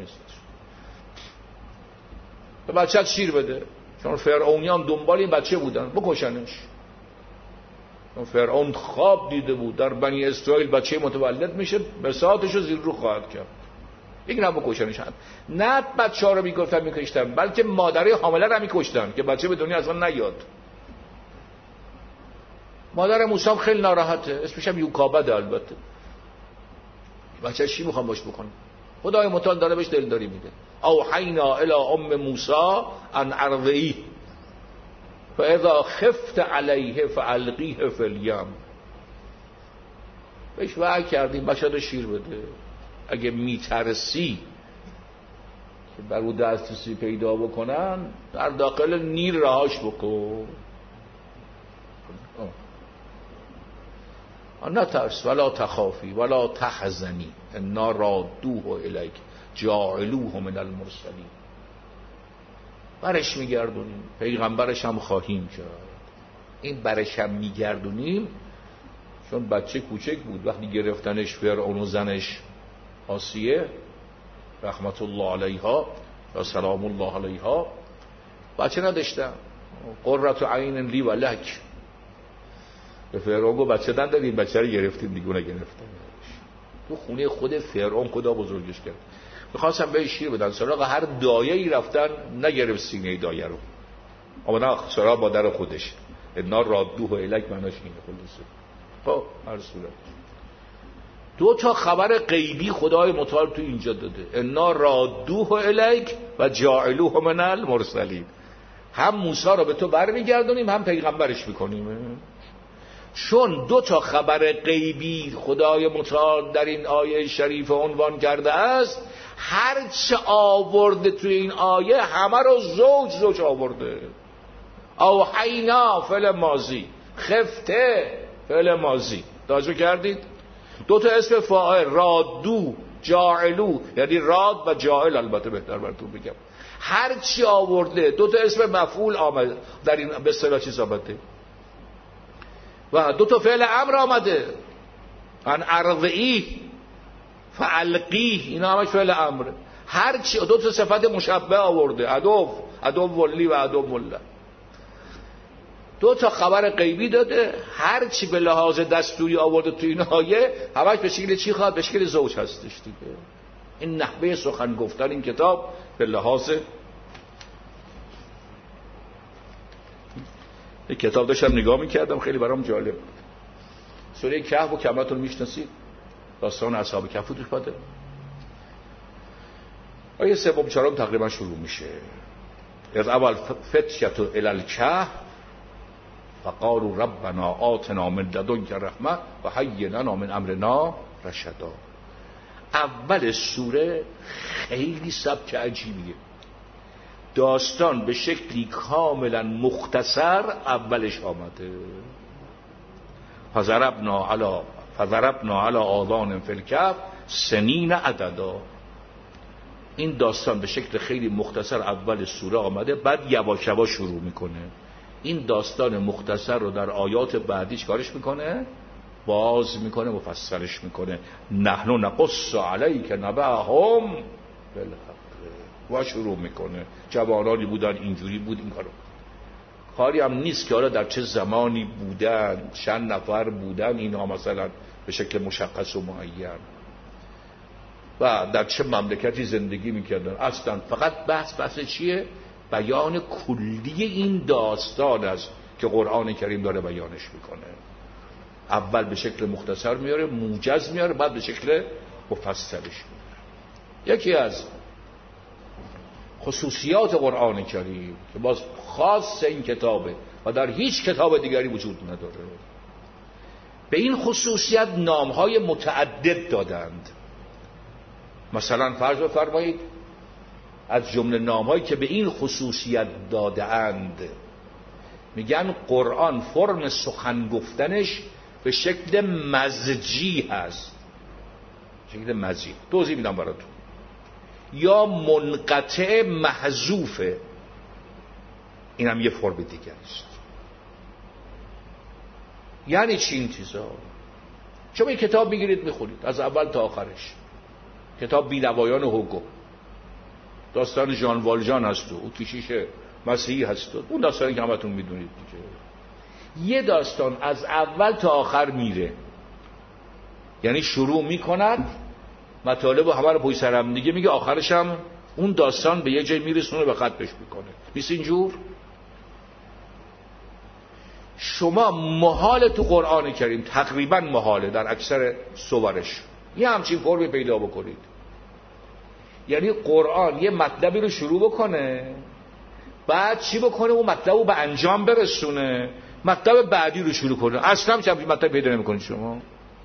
Speaker 1: به بچه‌ت شیر بده، چون فرعونیان دنبال این بچه بودن بکشنش. چون فرعون خواب دیده بود در بنی اسرائیل بچه متولد میشه، بساطشو زیر رو خواهد کرد. یک نه بکشنش. نه بچه‌ها رو میگفتن میکشتن، بلکه مادرای حامله رو میکشتن که بچه به دنیا اصلا نیاد. مادر موسی هم خیلی ناراحته، اسمش هم یوکابده. البته بچه چی میخوام باش بکنه؟ خدای متعال داره بهش دلداری میده. اوحینا الی ام موسی ان ارضعیه فاذا خفت علیه فالقیه فی الیم. بهش وحی کردیم بچه رو شیر بده. اگه میترسی که بر او دسترسی پیدا بکنن در داخل نیل رهاش بکن. نترس ولا تخافی ولا تحزنی انا رادوه الیک جاعلوه من المرسلین. برش میگردونیم، پیغمبرش هم خواهیم کرد. این برش هم میگردونیم چون بچه کوچک بود، وقتی گرفتنش فرعون و زنش آسیه رحمت الله علیها یا سلام الله علیها، بچه نداشتن، قرة عین لی و لک، به فرعون گفت بچه نداریم، بچه رو گرفتیم دیگه، نگرفتن تو خونه خود فرعون خدا بزرگش کرد. میخواستم به شیر بدن، سراغ هر دایه‌ای رفتن، نگرفت سینه دایه رو، آمدن سراغ مادر خودش. انا رادوه الیک معناش اینه. خلاصه خب هر صورت دو تا خبر غیبی خدای متعال تو اینجا داده، انا رادوه الیک و جاعلوه من المرسلین. هم موسی رو به تو برمیگردونیم، هم پیغمبرش میکنیم. چون دو تا خبر غیبی خدای متعال در این آیه شریف عنوان کرده است، هر چه آورده توی این آیه همه رو زوج آورده. اوحینا فعل ماضی، خفته فعل ماضی، توجه کردید؟ دو تا اسم فاعل، رادو جاعلو، یعنی راد و جاعل، البته بهتر براتون بگم هر چی آورده دو تا اسم مفعول آمده در این به اصطلاح چیز آمده و دو تا فعل امر آمده، ان ارضی فالقی، اینا همش فعل امر. هر چی دو تا صفت مشبه آورده، عدو ولی و عدو مله. دو تا خبر غیبی داده، هر چی به لحاظ دستوری آورده تو این آیه همش به شکل چی خواهد؟ به شکل زوج هستش دیگه. این نحوه سخن گفتن این کتاب به لحاظ یک کتاب داشتم نگاه میکردم، خیلی برام جالب بود. سوره کهف و کمتون میشناسید، داستان اصحاب کهف توش بوده. آیه سوم چهارم تقریبا شروع میشه. از اول فتشت الی الکهف فقالوا ربنا آتنا من لدنک رحمه و هیئ لنا من امرنا رشدا. اول سوره خیلی سبک عجیبیه، داستان به شکلی کاملا مختصر اولش آمده. فضربنا علی آذان فی الکهف سنین عددا. این داستان به شکل خیلی مختصر اول سوره آمده، بعد یواش یواش شروع میکنه. این داستان مختصر رو در آیات بعدیش کارش میکنه، باز میکنه، مفصلش میکنه. نحن نقص علیک نبأهم بالحق و شروع میکنه. جوانانی بودن، اینجوری بود، این کاری هم نیست که حالا در چه زمانی بودن، چند نفر بودن، اینا مثلا به شکل مشخص و معین و در چه مملکتی زندگی میکردن. اصلا فقط بحث چیه؟ بیان کلی این داستان است که قرآن کریم داره بیانش میکنه. اول به شکل مختصر میاره، موجز میاره، بعد به شکل مفصلش میاره. یکی از خصوصیات قرآن کریم که باز خاص این کتابه و در هیچ کتاب دیگری وجود نداره، به این خصوصیت نامهای متعدد دادند. مثلا فرض بفرمایید از جمله نامهایی که به این خصوصیت داده‌اند میگن قرآن فرم سخن گفتنش به شکل مزجی هست، شکل مزجی. توضیح میدم براتون. یا منقطع محذوفه، این هم یه فرم دیگه است. یعنی چی این چیزا؟ شما این کتاب میگیرید میخونید از اول تا آخرش، کتاب بینوایان هوگو، داستان ژان والژان هست و کشیش مسیحی هست و اون داستانی که همتون میدونید دیگه. یه داستان از اول تا آخر میره، یعنی شروع میکند مطالب همه رو پشت سر هم دیگه میگه، آخرش هم اون داستان به یه جای میرسونه به ختمش میکنه. نیست اینجور؟ شما محال تو قرآن کریم، تقریبا محاله در اکثر سورش یه همچین فرمی پیدا بکنید. یعنی قرآن یه مطلبی رو شروع بکنه، بعد چی بکنه؟ اون مطلب رو به انجام برسونه، مطلب بعدی رو شروع کنه. اصلا چه مطلب پیدا نمی‌کنید شما.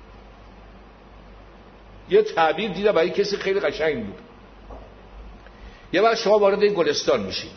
Speaker 1: یه تعبیر دیدم برای کسی خیلی قشنگ بود. یه وقت شما وارد این گلستان میشید،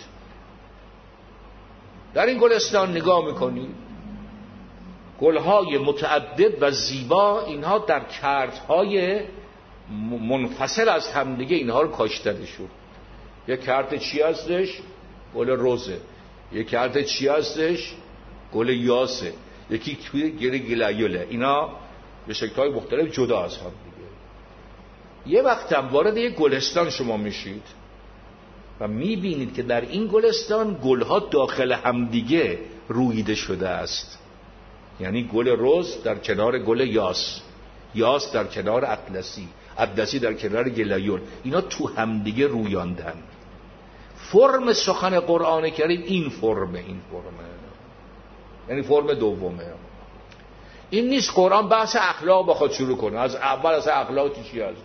Speaker 1: در این گلستان نگاه میکنید، گلهای متعدد و زیبا، اینها در کردهای منفصل از همدیگه اینها رو کاشتده شد. یه کرد چی هستش؟ گل روزه. یکی حرف چی هستش؟ گل یاسه. یکی توی گل گلیوله. اینا به شکل‌های مختلف جدا از هم دیگه. یه وقت هم وارد یک گلستان شما میشید و میبینید که در این گلستان گلها داخل همدیگه رویده شده است. یعنی گل روز در کنار گل یاس، یاس در کنار اطلسی، اطلسی در کنار گلیول، اینا تو همدیگه رویاندن. فرم سخن قرآن کریم این فرمه، یعنی فرم دومه. این نیست قرآن بحث اخلاق بخواد شروع کنه، از اول از اخلاق چی هست،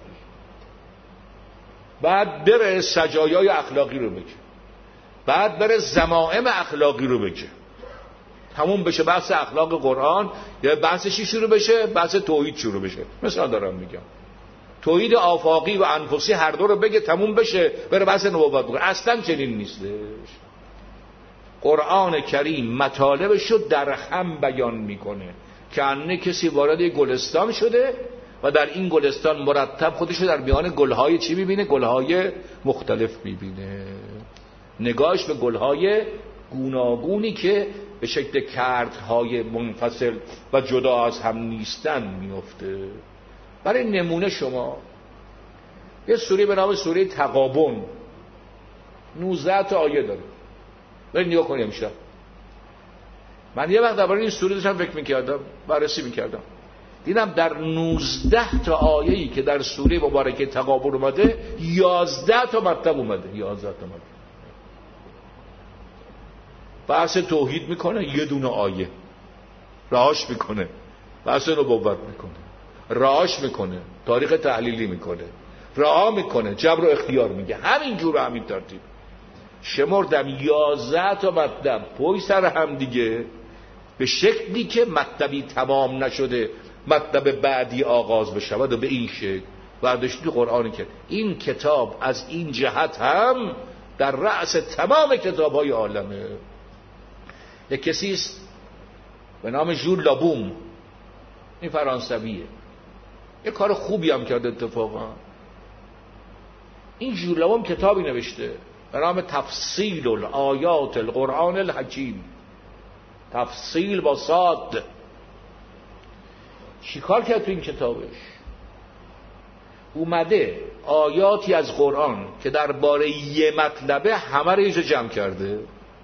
Speaker 1: بعد بره سجایای اخلاقی رو بگه، بعد بره ضمائم اخلاقی رو بگه، تموم بشه بحث اخلاق قرآن. یا بحث چی شروع بشه؟ بحث توحید شروع بشه. مثلا دارم میگم توحید آفاقی و انفسی هر دو رو بگه، تموم بشه، بره بحث نبوت بکنه. اصلا چنین نیستش. قرآن کریم مطالبش رو در هم بیان میکنه که انه کسی وارد گلستان شده و در این گلستان مرتب خودش رو در میان گلهای چی میبینه؟ گلهای مختلف میبینه. نگاهش به گلهای گوناگونی که به شکل کردهای منفصل و جدا از هم نیستن میفته. برای نمونه شما یه سوره به نام سوره تغابن 19 تا آیه داره. برید نگاه کنید امشب. من یه وقت درباره این سوره داشتم فکر میکردم، بررسی میکردم، دیدم در 19 تا آیه‌ای که در سوره مبارکه تغابن اومده 11 تا مطلب اومده. 11 تا مطلب بحث توحید میکنه، یه دونه آیه رهاش میکنه، بحث نبوت میکنه، رهاش میکنه، تاریخ تحلیلی میکنه، رها میکنه، جبر و اختیار میگه. همین جور، همین ترتیب شمردم 11 تا مطلب پای سر هم دیگه، به شکلی که مطلبی تمام نشده مطلب بعدی آغاز بشه و به این شکل برداشتی قرآن کرد. این کتاب از این جهت هم در رأس تمام کتاب‌های عالمه. یک کسی است به نام ژول لابوم، این فرانسویه، یک کار خوبی هم کرده اتفاقا. این ژول لابوم کتابی نوشته به نام تفصیل الآیات القرآن الحکیم، تفصیل با صاد. چی کار کرد تو این کتابش؟ اومده آیاتی از قرآن که درباره یه مطلبه همه رو اینجا جمع کرده.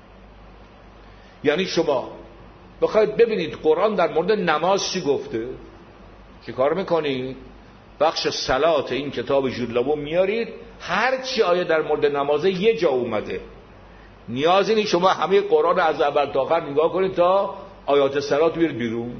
Speaker 1: یعنی شما بخواید ببینید قرآن در مورد نماز چی گفته، چی کار میکنید؟ بخش صلات این کتاب ژول لابوم میارید، هر چی آیه در مورد نمازه یه جا اومده. نیازی نیست شما همه قرآن از اول تا آخر نگاه کنید تا آیات صلات بیارید بیرون.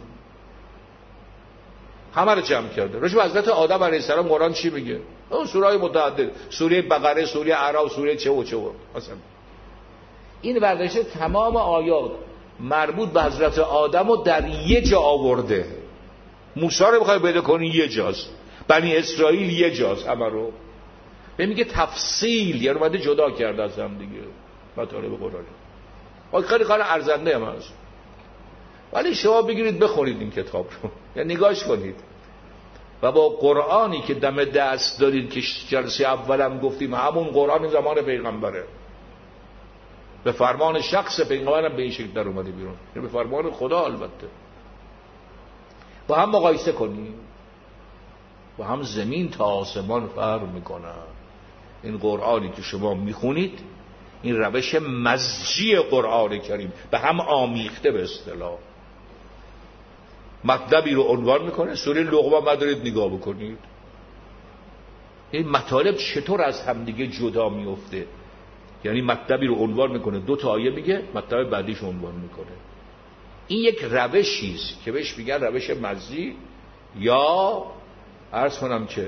Speaker 1: همه رو جمع کرده. راجع به حضرت آدم علیه السلام قرآن چی میگه؟ اون سوره‌های متعدد، سوره بقره، سوره اعراف، سوره چه و چه و مثلا. این برداشت تمام آیات مربوط به حضرت آدم رو در یه جا آورده. موسی رو بخوای پیدا کنی یه جاست، بنی اسرائیل یه جاست، همه رو به میگه تفصیل، یعنی اومده جدا کرده از هم دیگه مطالب قرآن. خیلی کار ارزنده هم هست، ولی شما بگیرید بخونید این کتاب رو یا نگاهش کنید و با قرآنی که دم دست دارید که جلسه اولم گفتیم همون قرآن زمان پیغمبره، به فرمان شخص پیغمبرم به این شکل در اومده بیرون، یعنی به فرمان خدا البته، با هم مقایسه کنیم، با هم زمین تا آسمان فرق میکنن. این قرآنی که شما میخونید، این روش مزجی قرآن کریم به هم آمیخته به اصطلاح، مطلبی رو عنوان میکنه. سوره لقمان مدارید نگاه بکنید این مطالب چطور از هم دیگه جدا میفته. یعنی مطلبی رو عنوان میکنه، 2 تا آیه میگه، مطلب بعدیش عنوان میکنه. این یک روشیست که بهش میگن روش مزجی، یا عرض کنم که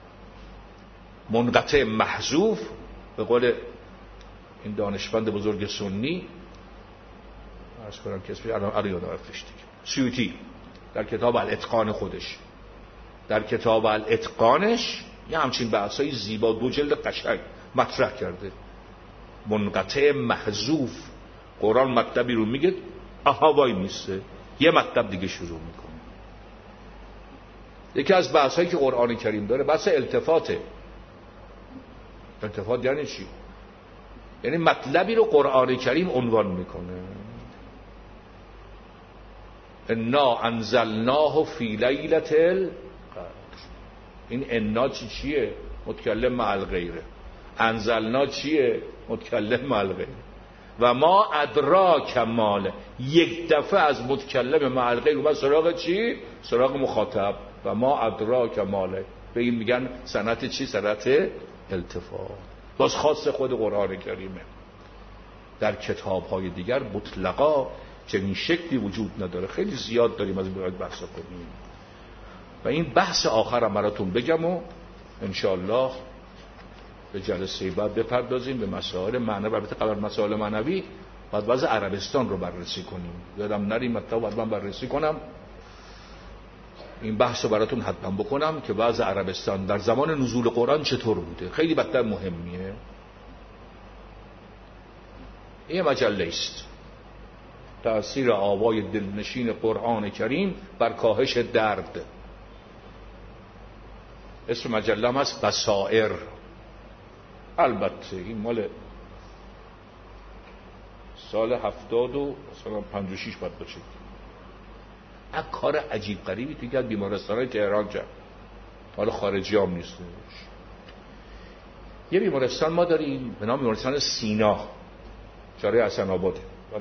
Speaker 1: منقطع محذوف، به قول این دانشمند بزرگ سنی، عرض کنم که اسمش الان یادم رفتش دیگه، سیوطی در کتاب الاتقان خودش، در کتاب الاتقانش یه همچین بحثای زیبا 2 جلد قشنگ مطرح کرده. منقطع محذوف، قرآن مطلبی رو میگه آها وای میسته، یه مطلب دیگه شروع میکنه. یکی از بحثایی که قرآن کریم داره بحث التفاته. التفات یعنی چی؟ یعنی مطلبی رو قرآن کریم عنوان میکنه. انا انزلناه فی لیلة القدر. این انا چیه؟ متکلم مع الغیره. انزلنا چیه؟ متکلم مع الغیره. و ما ادراک ماله، یک دفعه از متکلم مع الغیر اومد سراغ چی؟ سراغ مخاطب. و ما ادراک ماله، به این میگن صنعت چی؟ صنعت التفات. باز خاص خود قرآن کریمه. در کتاب‌های دیگر مطلقا چنین شکلی وجود نداره. خیلی زیاد داریم از این باید بحث کنیم. و این بحث آخرم براتون بگم و انشاءالله به جلسه بعد بپردازیم به مسائل معنوی. البته قبل مسائل معنوی باید وضع عربستان رو بررسی کنیم. یادم نریم مطلب باید من بررسی کنم. این بحث رو براتون حتما بکنم که وضع عربستان در زمان نزول قرآن چطور بوده. خیلی بدتر مهمیه. این مجله است، تأثیر آوای دلنشین قرآن کریم بر کاهش درد. اسم مجله هم هست بصائر. البته این مال سال 70 و مثلا 56 باید باشه. یک کار عجیب غریبی توی از بیمارستان‌های تهران کرد. حالا خارجی هم نیستش. یه بیمارستان ما داریم به نام بیمارستان سینا، چاره حسن آباده.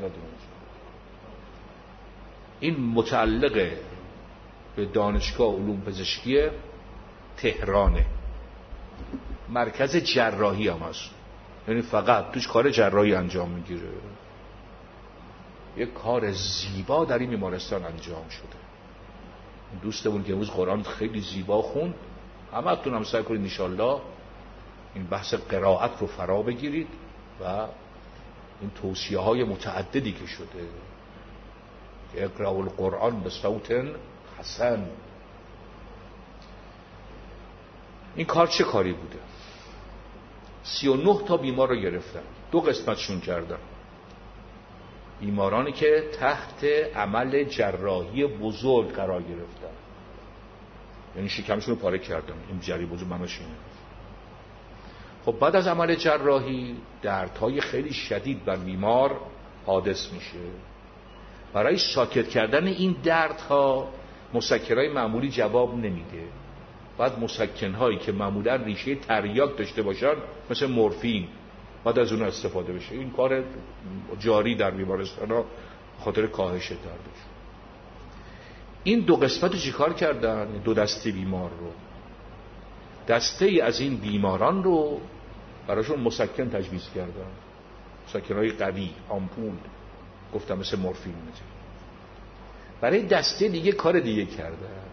Speaker 1: این متعلق به دانشگاه علوم پزشکی تهرانه. مرکز جراحی هم هست، یعنی فقط توش کار جراحی انجام میگیره. یک کار زیبا در این بیمارستان انجام شده. دوستمون که امروز قرآن خیلی زیبا خوند، همتون هم سعی کنید انشالله این بحث قرائت رو فرا بگیرید و این توصیه های متعددی که شده که اقرأوا القرآن به صوت حسن. این کار چه کاری بوده؟ 39 تا بیمار رو گرفتن، 2 قسمتشون کردن. بیمارانی که تحت عمل جراحی بزرگ قرار گرفتن، یعنی شکمشون رو پاره کردن. این جراحی بزرگ معناش اینه. خب بعد از عمل جراحی دردهای خیلی شدید بر بیمار حادث میشه. برای ساکت کردن این دردها مسکنهای معمولی جواب نمیده. بعد مسکنهایی که معمولا ریشه تریاک داشته باشن مثل مورفین بعد از اون استفاده بشه. این کار جاری در بیمارستان‌ها خاطر کاهش دردش. این 2 قسمت رو چیکار کردن؟ 2 دسته بیمار رو، دسته ای از این بیماران رو براشون مسکن تجویز کردن، مسکن‌های قوی، آمپول، گفتم مثل مورفین. برای دسته دیگه کار دیگه کردن.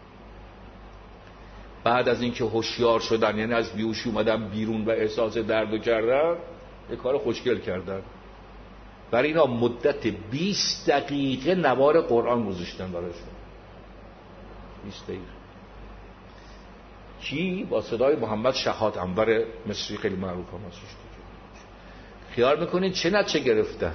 Speaker 1: بعد از اینکه هوشیار شدن، یعنی از بیهوشی اومدن بیرون و احساس دردو کردن، یه کار خوشگل کردن. برای اینا مدت 20 دقیقه نوار قرآن گذاشتن براشون. 20 دقیقه. کی؟ با صدای محمد شهاد انور مصری خیلی معروف هم هستش. خیال میکنین چه نتیجه گرفتن؟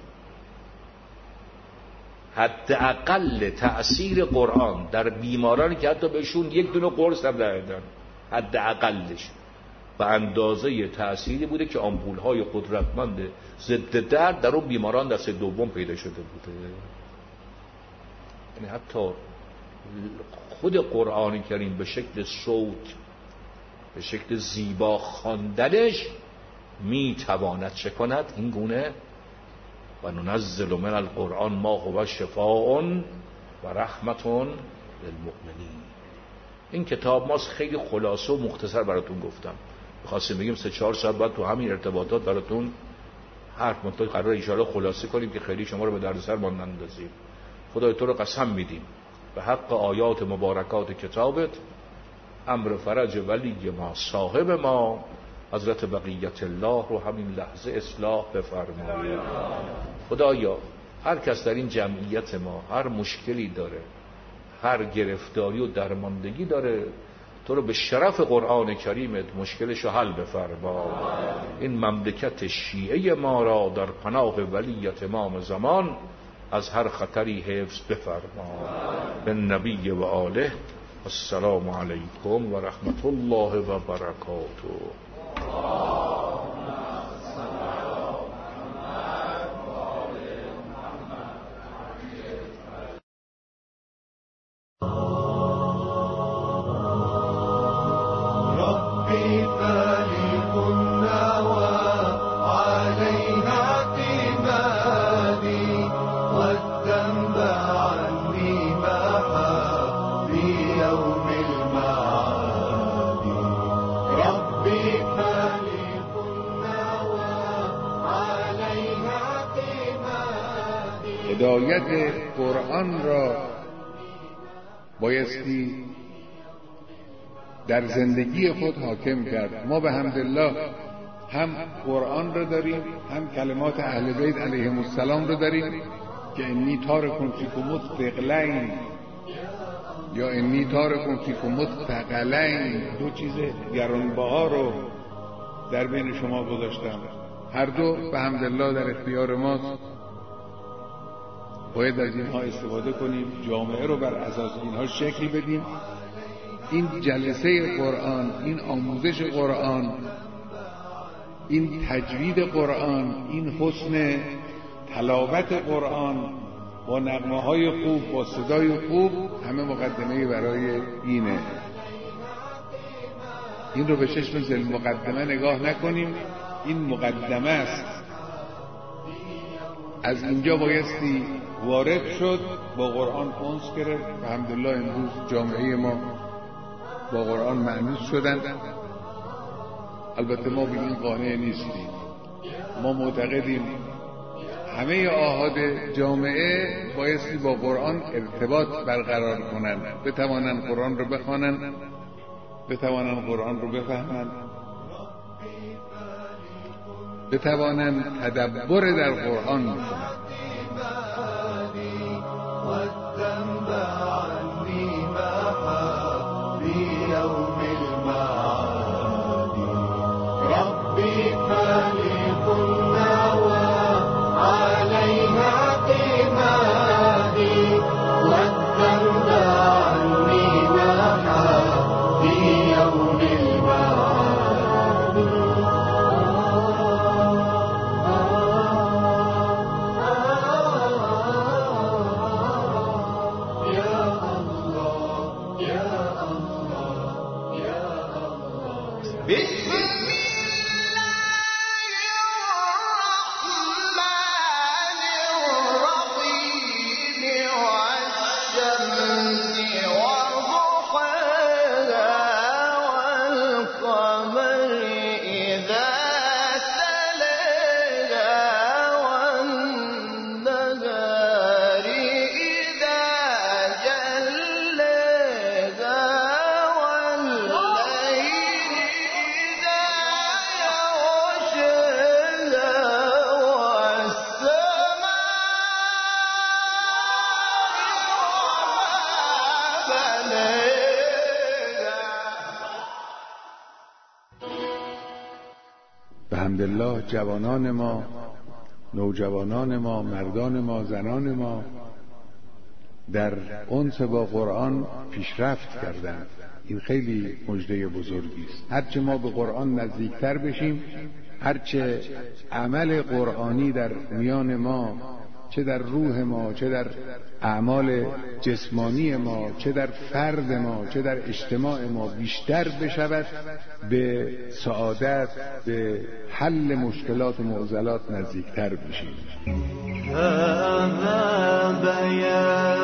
Speaker 1: حداقل تأثیر قرآن در بیمارانی که حتی بهشون 1 دونه قرص هم ندادن، حداقلش به اندازه تأثیری بوده که آمپول‌های قدرتمند ضد درد در اون بیماران دسته دوم پیدا شده بوده. یعنی حتی خود قرآن کریم به شکل صوت، به شکل زیبا خواندنش میتواند چه کند؟ این گونه و ننزل من القرآن ما هو شفاء و رحمت للمؤمنین. این کتاب ماست، خیلی خلاصه و مختصر براتون گفتم. می‌خواستیم بگیم 3-4 ساعت بعد تو همین ارتباطات براتون حرف منطقه قرار ان شاءالله خلاصه کنیم که خیلی شما رو به دردسر نندازیم. خدای تو رو قسم میدیم به حق آیات مبارکات کتابت، امر فرج ولی ما صاحب ما حضرت بقیت الله رو همین لحظه اصلاح بفرمایید. خدایا هر کس در این جمعیت ما هر مشکلی داره، هر گرفتاری و درماندگی داره، تو رو به شرف قرآن کریمت مشکلشو حل بفرما. این مملکت شیعه ما را در پناه ولیت امام زمان از هر خطری حفظ بفرما. به نبی و آله. السلام علیکم و رحمت الله و برکاته.
Speaker 2: هدایت قرآن را بایستی در زندگی خود حاکم کرد. ما به حمدالله هم قرآن رو داریم، هم کلمات اهل بیت علیهم السلام رو داریم که انی تارکم فیکم الثقلین یا انی تارکم فیکم الثقلین، دو چیز گرانبها رو در بین شما گذاشتم. هر دو به حمدالله در اختیار ماست. باید از اینها استفاده کنیم، جامعه رو بر اساس اینها شکل بدیم. این جلسه قرآن، این آموزش قرآن، این تجوید قرآن، این حسن تلاوت قرآن با نغمه‌های خوب، با صدای خوب، همه مقدمه برای اینه. این رو به چشم ذل مقدمه نگاه نکنیم، این مقدمه است. از اینجا بایستی وارد شد، با قرآن انس گرفت. الحمدلله امروز جامعه ما با قرآن مأنوس شدن. البته ما به این قانع نیستیم. ما معتقدیم همه آحاد جامعه بایستی با قرآن ارتباط برقرار کنند، بتوانند قرآن رو بخوانند، بتوانند قرآن رو بفهمند، بتوانند تدبر در قرآن کنند. الحمدلله جوانان ما، نوجوانان ما، مردان ما، زنان ما در انس با قرآن پیشرفت کردند. این خیلی مژده بزرگی است. هرچه ما به قرآن نزدیکتر بشیم، هرچه عمل قرآنی در میان ما، چه در روح ما، چه در اعمال جسمانی ما، چه در فرد ما، چه در اجتماع ما بیشتر بشود، به سعادت، به حل مشکلات و معضلات نزدیکتر بشیم.